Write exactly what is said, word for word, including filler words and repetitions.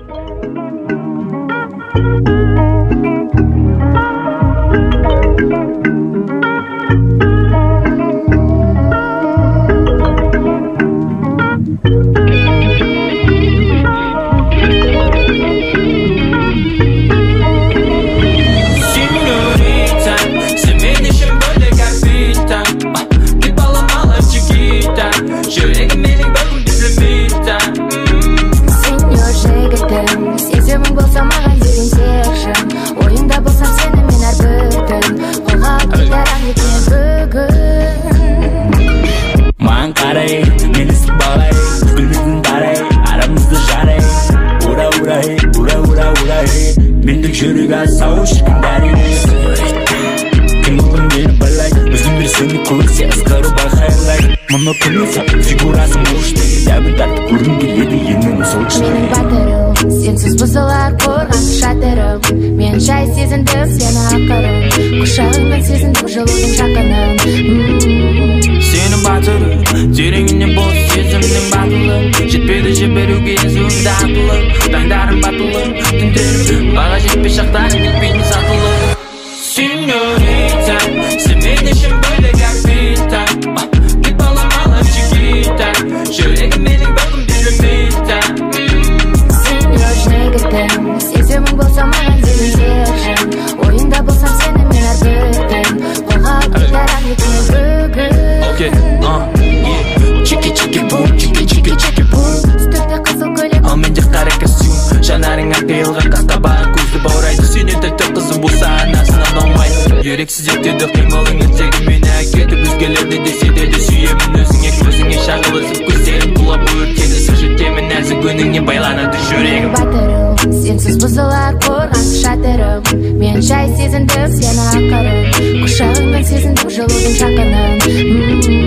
Gereksiz yettedi kıymalın öteki meni әкетіп өзгелерді десе де сүйемін өзіңе көзіңе шағылысып көздерім құлап өртеді сыр жетемін нәзік өніңе байланады жүрегім батырым сенсіз бұзылар қорған шатырым мен жай сезіндім сені ақырын құшағыңмен сезіндім жылудың жақынын